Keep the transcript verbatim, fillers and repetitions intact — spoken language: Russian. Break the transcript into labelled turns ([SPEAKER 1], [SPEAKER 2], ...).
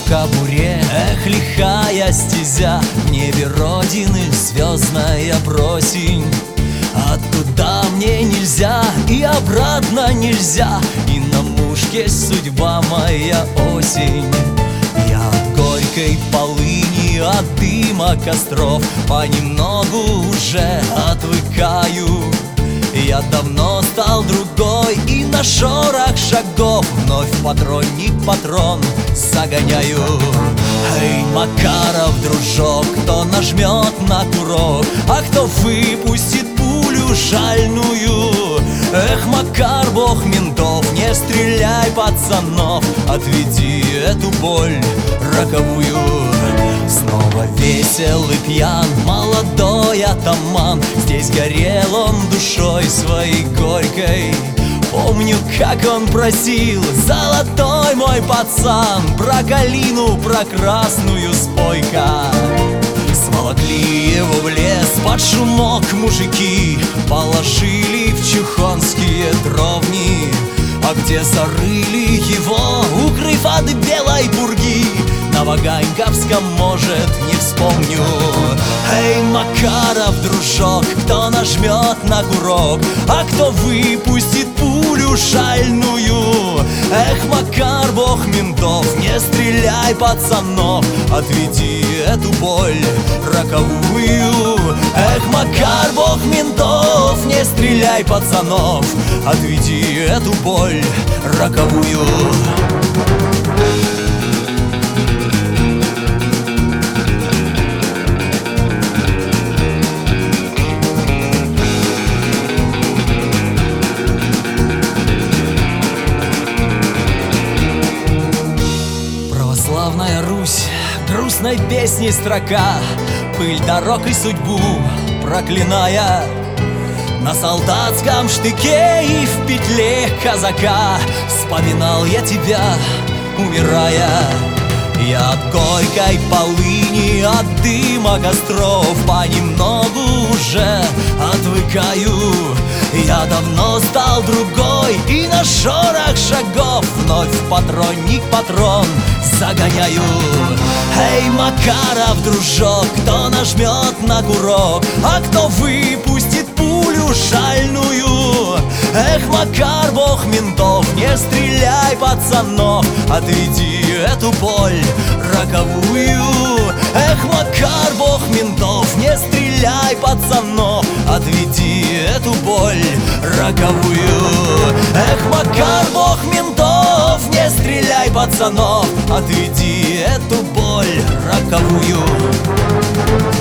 [SPEAKER 1] в кобуре. Эх, лихая стезя, в небе родины звездная просень. А туда мне нельзя, и обратно нельзя, и на мушке судьба моя осень. Я от горькой полыни, от дыма костров понемногу уже отвыкаю. Я давно стал другой, и на шорох шагов вновь патронник патрон загоняю. Эй, Макаров, дружок, кто нажмет на курок, а кто выпустит пулю шальную? Эх, Макар, бог ментов, не стреляй, пацанов, отведи эту боль роковую. Снова весел и пьян молодой атаман, здесь горел он душой своей горькой. Помню, как он просил: золотой мой пацан, про калину, про красную спой-ка. Сволокли его в лес под шумок мужики, положили в чухонские дровни. А где зарыли его, укрыв от белой пурги, на Ваганьковском, может, не вспомню. Эй, Макаров, дружок, кто нажмет на курок, а кто выпустит пулю шальную? Эх, Макар, бог ментов, не стреляй, пацанов, отведи эту боль роковую. Эх, Макар, бог ментов, не стреляй, пацанов, отведи эту боль роковую. Православная Русь, грустной песни строка, пыль дорог и судьбу проклиная. На солдатском штыке и в петле казака вспоминал я тебя, умирая. Я от горькой полыни, от дыма костров понемногу уже отвыкаю. Я давно стал другой, и на шорох шагов вновь патронник патрон загоняю. Эй, Макаров, дружок, кто нажмет на курок, а кто выпустит пулю шальную? Эх, Макар, бог ментов, не стреляй, пацанов, отведи эту боль роковую. Эх, Макар, бог ментов, не стреляй, пацанов, отведи эту боль роковую. Эх, Макар, бог ментов, не стреляй, пацанов, отведи эту боль роковую.